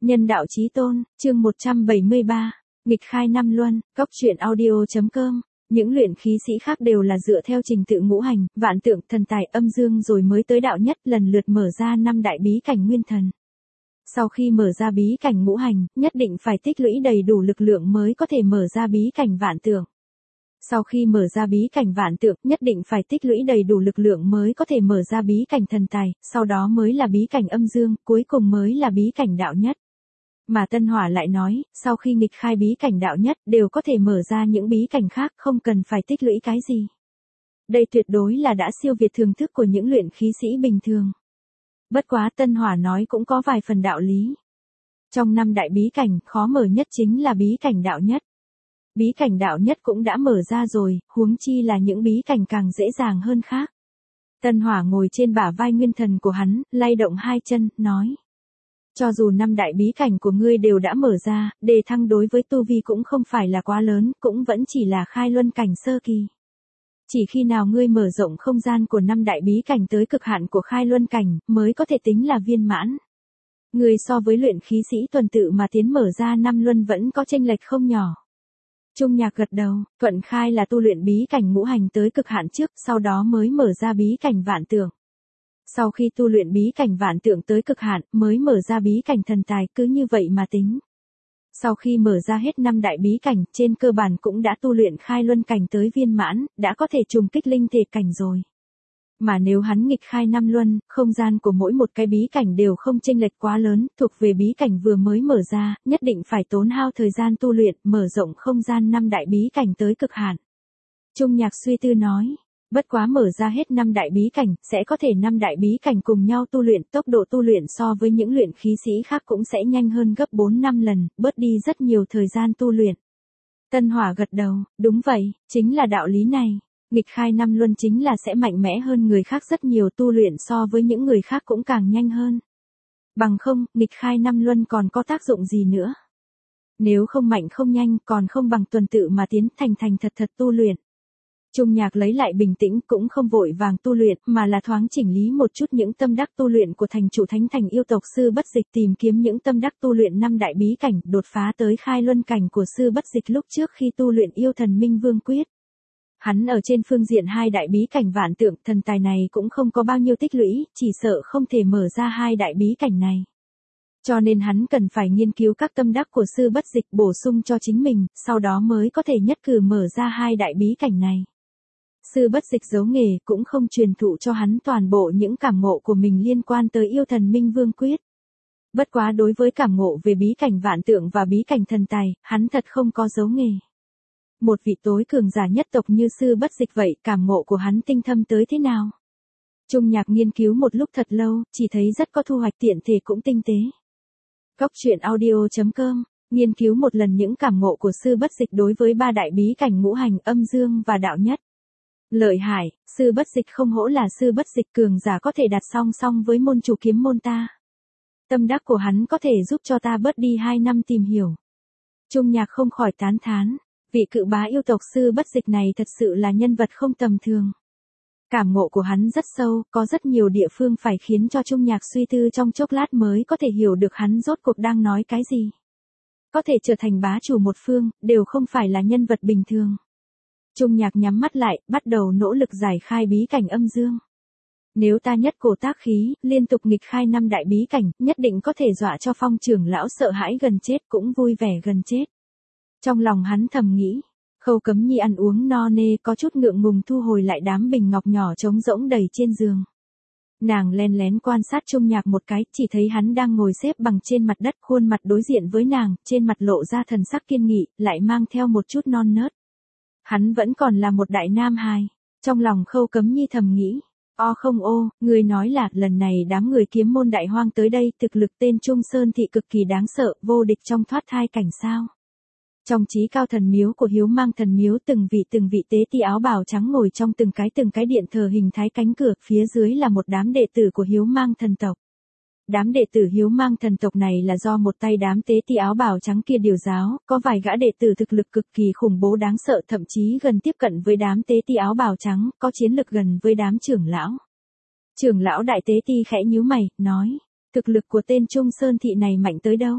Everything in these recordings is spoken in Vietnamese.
Nhân đạo chí tôn, chương 173, nghịch khai năm luân, cóc.audio.com. Những luyện khí sĩ khác đều là dựa theo trình tự ngũ hành, vạn tượng, thần tài, âm dương rồi mới tới đạo nhất, lần lượt mở ra 5 đại bí cảnh nguyên thần. Sau khi mở ra bí cảnh ngũ hành, nhất định phải tích lũy đầy đủ lực lượng mới có thể mở ra bí cảnh vạn tượng. Sau khi mở ra bí cảnh vạn tượng, nhất định phải tích lũy đầy đủ lực lượng mới có thể mở ra bí cảnh thần tài, sau đó mới là bí cảnh âm dương, cuối cùng mới là bí cảnh đạo nhất. Mà Tân Hỏa lại nói, sau khi nghịch khai bí cảnh đạo nhất, đều có thể mở ra những bí cảnh khác, không cần phải tích lũy cái gì. Đây tuyệt đối là đã siêu việt thưởng thức của những luyện khí sĩ bình thường. Bất quá Tân Hỏa nói cũng có vài phần đạo lý. Trong 5 đại bí cảnh, khó mở nhất chính là bí cảnh đạo nhất. Bí cảnh đạo nhất cũng đã mở ra rồi, huống chi là những bí cảnh càng dễ dàng hơn khác. Tân Hỏa ngồi trên bả vai nguyên thần của hắn, lay động hai chân, nói. Cho dù 5 đại bí cảnh của ngươi đều đã mở ra, đề thăng đối với tu vi cũng không phải là quá lớn, cũng vẫn chỉ là khai luân cảnh sơ kỳ. Chỉ khi nào ngươi mở rộng không gian của 5 đại bí cảnh tới cực hạn của khai luân cảnh, mới có thể tính là viên mãn. Ngươi so với luyện khí sĩ tuần tự mà tiến mở ra 5 luân vẫn có chênh lệch không nhỏ. Trung Nhạc gật đầu, thuận khai là tu luyện bí cảnh ngũ hành tới cực hạn trước, sau đó mới mở ra bí cảnh vạn tượng. Sau khi tu luyện bí cảnh vạn tượng tới cực hạn, mới mở ra bí cảnh thần tài, cứ như vậy mà tính. Sau khi mở ra hết 5 đại bí cảnh, trên cơ bản cũng đã tu luyện khai luân cảnh tới viên mãn, đã có thể trùng kích linh thể cảnh rồi. Mà nếu hắn nghịch khai 5 luân, không gian của mỗi một cái bí cảnh đều không chênh lệch quá lớn, thuộc về bí cảnh vừa mới mở ra, nhất định phải tốn hao thời gian tu luyện, mở rộng không gian 5 đại bí cảnh tới cực hạn. Trung Nhạc suy tư nói. Bất quá mở ra hết 5 đại bí cảnh, sẽ có thể 5 đại bí cảnh cùng nhau tu luyện, tốc độ tu luyện so với những luyện khí sĩ khác cũng sẽ nhanh hơn gấp 4-5 lần, bớt đi rất nhiều thời gian tu luyện. Tân Hỏa gật đầu, đúng vậy, chính là đạo lý này. Nghịch khai 5 luân chính là sẽ mạnh mẽ hơn người khác rất nhiều, tu luyện so với những người khác cũng càng nhanh hơn. Bằng không, nghịch khai 5 luân còn có tác dụng gì nữa. Nếu không mạnh không nhanh, còn không bằng tuần tự mà tiến thành thật tu luyện. Trung Nhạc lấy lại bình tĩnh, cũng không vội vàng tu luyện, mà là thoáng chỉnh lý một chút những tâm đắc tu luyện của thành chủ thánh thành yêu tộc Sư Bất Dịch, tìm kiếm những tâm đắc tu luyện 5 đại bí cảnh, đột phá tới khai luân cảnh của Sư Bất Dịch lúc trước khi tu luyện Yêu Thần Minh Vương Quyết. Hắn ở trên phương diện 2 đại bí cảnh vạn tượng, thần tài này cũng không có bao nhiêu tích lũy, chỉ sợ không thể mở ra 2 đại bí cảnh này. Cho nên hắn cần phải nghiên cứu các tâm đắc của Sư Bất Dịch bổ sung cho chính mình, sau đó mới có thể nhất cử mở ra 2 đại bí cảnh này. Sư Bất Dịch giấu nghề, cũng không truyền thụ cho hắn toàn bộ những cảm ngộ của mình liên quan tới Yêu Thần Minh Vương Quyết. Bất quá đối với cảm ngộ về bí cảnh vạn tượng và bí cảnh thần tài, hắn thật không có giấu nghề. Một vị tối cường giả nhất tộc như Sư Bất Dịch vậy, cảm ngộ của hắn tinh thâm tới thế nào? Trung Nhạc nghiên cứu một lúc thật lâu, chỉ thấy rất có thu hoạch, tiện thể cũng tinh tế. Cóc.audio.com. Nghiên cứu một lần những cảm ngộ của Sư Bất Dịch đối với 3 đại bí cảnh ngũ hành, âm dương và đạo nhất. Lợi hại, Sư Bất Dịch không hổ là Sư Bất Dịch, cường giả có thể đặt song song với môn chủ kiếm môn ta. Tâm đắc của hắn có thể giúp cho ta bớt đi 2 năm tìm hiểu. Trung Nhạc không khỏi tán thán, vị cự bá yêu tộc Sư Bất Dịch này thật sự là nhân vật không tầm thường. Cảm ngộ của hắn rất sâu, có rất nhiều địa phương phải khiến cho Trung Nhạc suy tư trong chốc lát mới có thể hiểu được hắn rốt cuộc đang nói cái gì. Có thể trở thành bá chủ một phương, đều không phải là nhân vật bình thường. Trung Nhạc nhắm mắt lại, bắt đầu nỗ lực giải khai bí cảnh âm dương. Nếu ta nhất cổ tác khí, liên tục nghịch khai 5 đại bí cảnh, nhất định có thể dọa cho Phong trưởng lão sợ hãi gần chết, cũng vui vẻ gần chết. Trong lòng hắn thầm nghĩ, Khâu Cấm Nhi ăn uống no nê, có chút ngượng ngùng thu hồi lại đám bình ngọc nhỏ trống rỗng đầy trên giường. Nàng len lén quan sát Trung Nhạc một cái, chỉ thấy hắn đang ngồi xếp bằng trên mặt đất, khuôn mặt đối diện với nàng, trên mặt lộ ra thần sắc kiên nghị, lại mang theo một chút non nớt. Hắn vẫn còn là một đại nam hài. Trong lòng Khâu Cấm Nhi thầm nghĩ, không người nói là lần này đám người kiếm môn đại hoang tới đây, thực lực tên Trung Sơn Thị cực kỳ đáng sợ, vô địch trong thoát thai cảnh sao. Trong chí cao thần miếu của Hiếu Mang thần miếu, từng vị tế ti áo bào trắng ngồi trong từng cái điện thờ hình thái cánh cửa, phía dưới là một đám đệ tử của Hiếu Mang thần tộc. Đám đệ tử Hiếu Mang thần tộc này là do một tay đám tế ti áo bào trắng kia điều giáo, có vài gã đệ tử thực lực cực kỳ khủng bố đáng sợ, thậm chí gần tiếp cận với đám tế ti áo bào trắng, có chiến lực gần với đám trưởng lão. Trưởng lão đại tế ti khẽ nhíu mày, nói, thực lực của tên Trung Sơn Thị này mạnh tới đâu?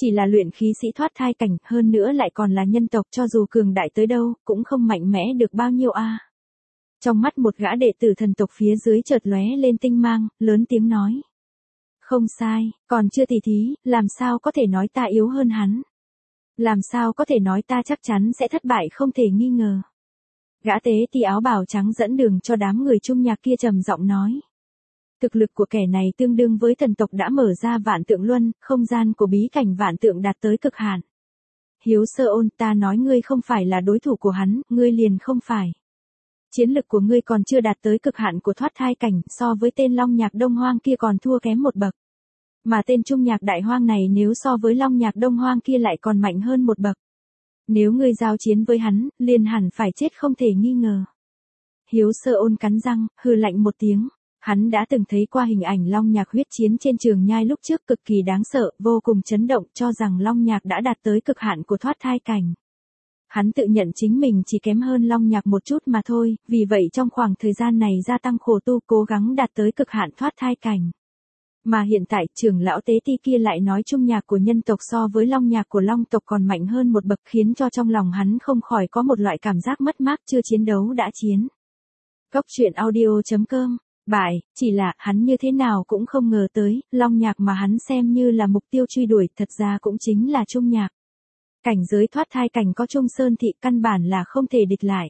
Chỉ là luyện khí sĩ thoát thai cảnh, hơn nữa lại còn là nhân tộc, cho dù cường đại tới đâu, cũng không mạnh mẽ được bao nhiêu a. Trong mắt một gã đệ tử thần tộc phía dưới chợt lóe lên tinh mang, lớn tiếng nói. Không sai, còn chưa tỉ thí, làm sao có thể nói ta yếu hơn hắn? Làm sao có thể nói ta chắc chắn sẽ thất bại không thể nghi ngờ. Gã tế ti áo bào trắng dẫn đường cho đám người trung nhạc kia trầm giọng nói. Thực lực của kẻ này tương đương với thần tộc đã mở ra vạn tượng luân, không gian của bí cảnh vạn tượng đạt tới cực hạn. Hiếu Sơ Ôn, ta nói ngươi không phải là đối thủ của hắn, ngươi liền không phải. Chiến lực của ngươi còn chưa đạt tới cực hạn của thoát thai cảnh, so với tên Long Nhạc Đông Hoang kia còn thua kém một bậc. Mà tên Trung Nhạc Đại Hoang này nếu so với Long Nhạc Đông Hoang kia lại còn mạnh hơn một bậc. Nếu ngươi giao chiến với hắn, liền hẳn phải chết không thể nghi ngờ. Hiếu Sơ Ôn cắn răng, hừ lạnh một tiếng. Hắn đã từng thấy qua hình ảnh Long Nhạc huyết chiến trên trường nhai lúc trước cực kỳ đáng sợ, vô cùng chấn động, cho rằng Long Nhạc đã đạt tới cực hạn của thoát thai cảnh. Hắn tự nhận chính mình chỉ kém hơn Long Nhạc một chút mà thôi, vì vậy trong khoảng thời gian này gia tăng khổ tu cố gắng đạt tới cực hạn thoát thai cảnh. Mà hiện tại trưởng lão tế ti kia lại nói Trung Nhạc của nhân tộc so với Long Nhạc của Long tộc còn mạnh hơn một bậc, khiến cho trong lòng hắn không khỏi có một loại cảm giác mất mát chưa chiến đấu đã chiến. Cốc truyện audio.com Bại, chỉ là hắn như thế nào cũng không ngờ tới, Long Nhạc mà hắn xem như là mục tiêu truy đuổi thật ra cũng chính là Trung Nhạc. Cảnh giới thoát thai cảnh có Trung Sơn Thị căn bản là không thể địch lại.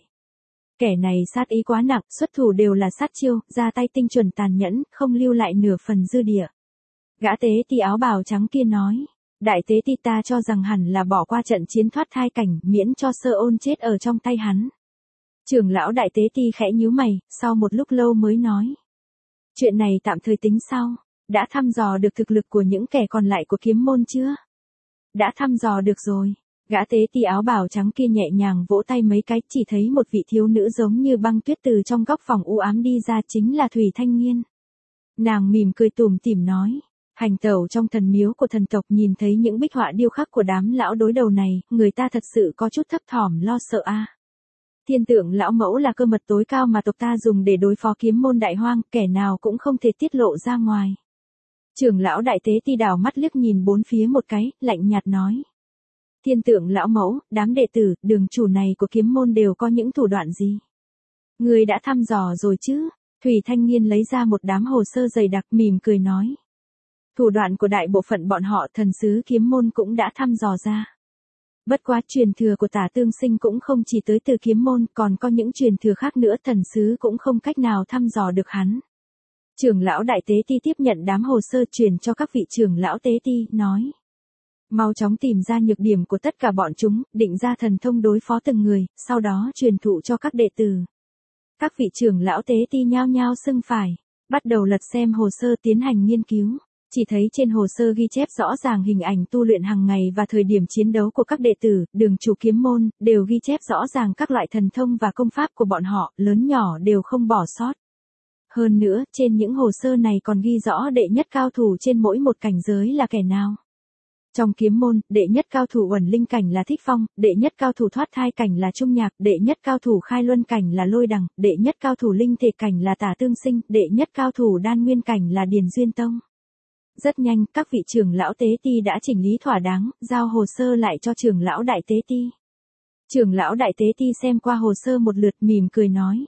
Kẻ này sát ý quá nặng, xuất thủ đều là sát chiêu, ra tay tinh chuẩn tàn nhẫn, không lưu lại nửa phần dư địa. Gã tế ti áo bào trắng kia nói, đại tế ti ta cho rằng hẳn là bỏ qua trận chiến thoát thai cảnh, miễn cho Sơ Ôn chết ở trong tay hắn. Trưởng lão đại tế ti khẽ nhíu mày, sau một lúc lâu mới nói. Chuyện này tạm thời tính sau, đã thăm dò được thực lực của những kẻ còn lại của kiếm môn chưa? Đã thăm dò được rồi. Gã tế ti áo bào trắng kia nhẹ nhàng vỗ tay mấy cái, chỉ thấy một vị thiếu nữ giống như băng tuyết từ trong góc phòng u ám đi ra, chính là Thủy Thanh Nghiên. Nàng mỉm cười tủm tỉm nói, hành tẩu trong thần miếu của thần tộc nhìn thấy những bích họa điêu khắc của đám lão đối đầu này, người ta thật sự có chút thấp thỏm lo sợ a. Thiên tượng lão mẫu là cơ mật tối cao mà tộc ta dùng để đối phó kiếm môn Đại Hoang, kẻ nào cũng không thể tiết lộ ra ngoài. Trưởng lão đại tế ti đảo mắt liếc nhìn bốn phía một cái, lạnh nhạt nói. Thiên tượng lão mẫu, đám đệ tử, đường chủ này của kiếm môn đều có những thủ đoạn gì? Người đã thăm dò rồi chứ? Thủy Thanh Nghiên lấy ra một đám hồ sơ dày đặc mỉm cười nói. Thủ đoạn của đại bộ phận bọn họ thần sứ kiếm môn cũng đã thăm dò ra. Bất quá truyền thừa của Tả Tương Sinh cũng không chỉ tới từ kiếm môn, còn có những truyền thừa khác nữa, thần sứ cũng không cách nào thăm dò được hắn. Trưởng lão đại tế ti tiếp nhận đám hồ sơ truyền cho các vị trưởng lão tế ti, nói. Mau chóng tìm ra nhược điểm của tất cả bọn chúng, định ra thần thông đối phó từng người, sau đó truyền thụ cho các đệ tử. Các vị trưởng lão tế ti nhao nhao xưng phải, bắt đầu lật xem hồ sơ tiến hành nghiên cứu. Chỉ thấy trên hồ sơ ghi chép rõ ràng hình ảnh tu luyện hàng ngày và thời điểm chiến đấu của các đệ tử, đường chủ kiếm môn, đều ghi chép rõ ràng các loại thần thông và công pháp của bọn họ, lớn nhỏ đều không bỏ sót. Hơn nữa, trên những hồ sơ này còn ghi rõ đệ nhất cao thủ trên mỗi một cảnh giới là kẻ nào. Trong kiếm môn, đệ nhất cao thủ uẩn linh cảnh là Thích Phong, đệ nhất cao thủ thoát thai cảnh là Trung Nhạc, đệ nhất cao thủ khai luân cảnh là Lôi Đằng, đệ nhất cao thủ linh thể cảnh là Tả Tương Sinh, đệ nhất cao thủ đan nguyên cảnh là Điền Duyên Tông. Rất nhanh, các vị trưởng lão tế ti đã chỉnh lý thỏa đáng, giao hồ sơ lại cho trưởng lão đại tế ti. Trưởng lão đại tế ti xem qua hồ sơ một lượt mỉm cười nói.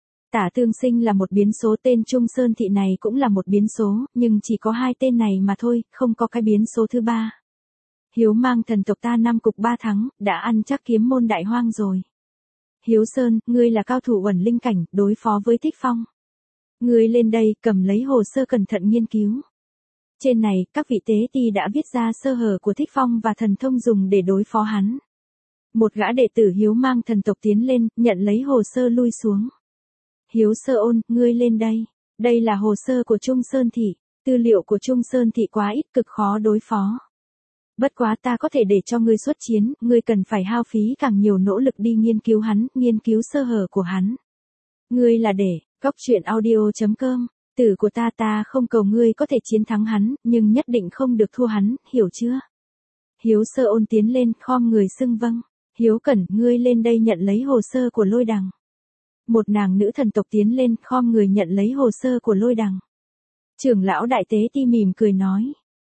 Tả Tương Sinh là một biến số, tên Trung Sơn Thị này cũng là một biến số, nhưng chỉ có hai tên này mà thôi, không có cái biến số thứ ba. Hiếu mang thần tộc ta 5 cục 3 thắng, đã ăn chắc kiếm môn Đại Hoang rồi. Hiếu Sơn, ngươi là cao thủ uẩn linh cảnh, đối phó với Thích Phong. Ngươi lên đây, cầm lấy hồ sơ cẩn thận nghiên cứu. Trên này, các vị tế ti đã viết ra sơ hở của Thích Phong và thần thông dùng để đối phó hắn. Một gã đệ tử Hiếu mang thần tộc tiến lên, nhận lấy hồ sơ lui xuống. Hiếu Sơ Ôn, ngươi lên đây. Đây là hồ sơ của Trung Sơn Thị. Tư liệu của Trung Sơn Thị quá ít, cực khó đối phó. Bất quá ta có thể để cho ngươi xuất chiến, ngươi cần phải hao phí càng nhiều nỗ lực đi nghiên cứu hắn, nghiên cứu sơ hở của hắn. Ngươi là để, cốc truyện audio.com. Tử của ta không cầu ngươi có thể chiến thắng hắn, nhưng nhất định không được thua hắn, hiểu chưa? Hiếu Sơ Ôn tiến lên, khom người xưng vâng. Hiếu Cẩn, ngươi lên đây nhận lấy hồ sơ của Lôi Đằng. Một nàng nữ thần tộc tiến lên, khom người nhận lấy hồ sơ của Lôi Đằng. Trưởng lão đại tế ti mỉm cười nói.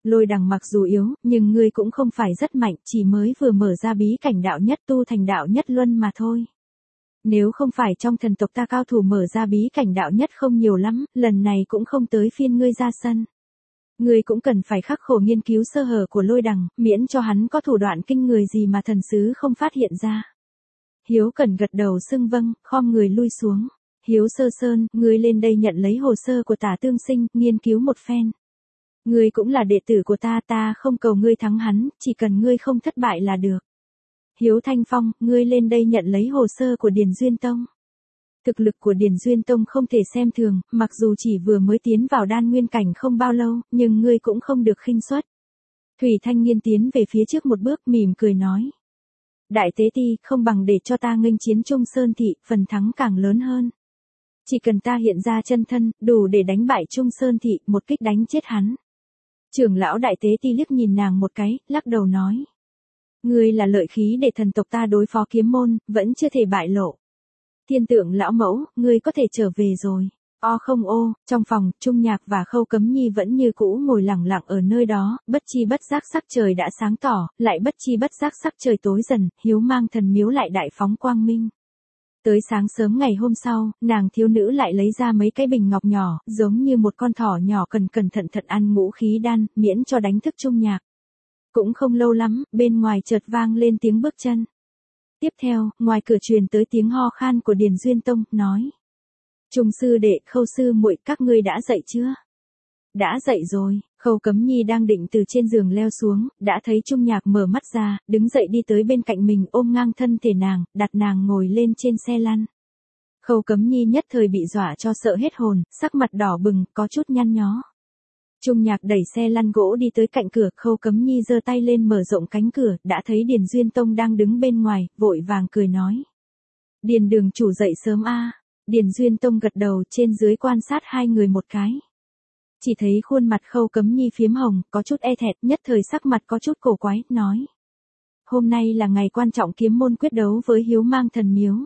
Lôi Đằng mặc dù yếu, nhưng ngươi cũng không phải rất mạnh, chỉ mới vừa mở ra bí cảnh đạo nhất tu thành đạo nhất luân mà thôi. Nếu không phải trong thần tộc ta cao thủ mở ra bí cảnh đạo nhất không nhiều lắm, lần này cũng không tới phiên ngươi ra sân. Ngươi cũng cần phải khắc khổ nghiên cứu sơ hở của Lôi Đằng, miễn cho hắn có thủ đoạn kinh người gì mà thần sứ không phát hiện ra. Hiếu Cẩn gật đầu xưng vâng, khom người lui xuống. Hiếu Sơ Sơn, ngươi lên đây nhận lấy hồ sơ của Tả Tương Sinh, nghiên cứu một phen. Ngươi cũng là đệ tử của ta không cầu ngươi thắng hắn, chỉ cần ngươi không thất bại là được. Hiếu Thanh Phong, ngươi lên đây nhận lấy hồ sơ của Điền Duyên Tông. Thực lực của Điền Duyên Tông không thể xem thường, mặc dù chỉ vừa mới tiến vào đan nguyên cảnh không bao lâu, nhưng ngươi cũng không được khinh suất. Thủy Thanh Nghiên tiến về phía trước một bước mỉm cười nói. Đại tế ti, không bằng để cho ta nghênh chiến Trung Sơn Thị, phần thắng càng lớn hơn. Chỉ cần ta hiện ra chân thân, đủ để đánh bại Trung Sơn Thị, một kích đánh chết hắn. Trưởng lão đại tế ti liếc nhìn nàng một cái, lắc đầu nói. Ngươi là lợi khí để thần tộc ta đối phó kiếm môn, vẫn chưa thể bại lộ. Thiên Tượng lão mẫu, ngươi có thể trở về rồi. Không ô, trong phòng, Trung Nhạc và Khâu Cấm Nhi vẫn như cũ ngồi lặng lặng ở nơi đó, bất chi bất giác sắc trời đã sáng tỏ, lại bất chi bất giác sắc trời tối dần, Hiếu Mang Thần miếu lại đại phóng quang minh. Tới sáng sớm ngày hôm sau, nàng thiếu nữ lại lấy ra mấy cái bình ngọc nhỏ, giống như một con thỏ nhỏ cần cẩn thận thận ăn ngũ khí đan, miễn cho đánh thức Trung Nhạc. Cũng không lâu lắm, bên ngoài chợt vang lên tiếng bước chân. Tiếp theo, ngoài cửa truyền tới tiếng ho khan của Điền Duyên Tông, nói. Trung sư đệ, Khâu sư muội, các ngươi đã dậy chưa? Đã dậy rồi. Khâu Cấm Nhi đang định từ trên giường leo xuống, đã thấy Trung Nhạc mở mắt ra, đứng dậy đi tới bên cạnh mình ôm ngang thân thể nàng, đặt nàng ngồi lên trên xe lăn. Khâu Cấm Nhi nhất thời bị dọa cho sợ hết hồn, sắc mặt đỏ bừng, có chút nhăn nhó. Trung Nhạc đẩy xe lăn gỗ đi tới cạnh cửa, Khâu Cấm Nhi giơ tay lên mở rộng cánh cửa, đã thấy Điền Duyên Tông đang đứng bên ngoài, vội vàng cười nói. Điền đường chủ dậy sớm a. Điền Duyên Tông gật đầu, trên dưới quan sát hai người một cái. Chỉ thấy khuôn mặt Khâu Cấm Nhi phiếm hồng, có chút e thẹn, nhất thời sắc mặt có chút cổ quái, nói. Hôm nay là ngày quan trọng kiếm môn quyết đấu với Hiếu Mang Thần miếu.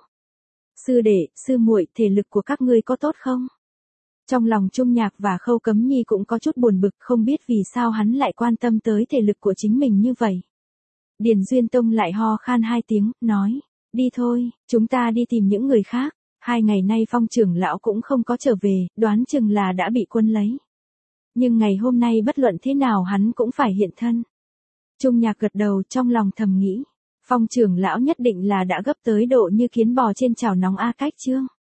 Sư đệ, sư muội, thể lực của các ngươi có tốt không? Trong lòng Trung Nhạc và Khâu Cấm Nhi cũng có chút buồn bực, không biết vì sao hắn lại quan tâm tới thể lực của chính mình như vậy. Điền Duyên Tông lại ho khan hai tiếng, nói. Đi thôi, chúng ta đi tìm những người khác. 2 ngày nay Phong trưởng lão cũng không có trở về, đoán chừng là đã bị quân lấy. Nhưng ngày hôm nay bất luận thế nào hắn cũng phải hiện thân. Trung Nhạc gật đầu, trong lòng thầm nghĩ. Phong trưởng lão nhất định là đã gấp tới độ như kiến bò trên chảo nóng a cách chương.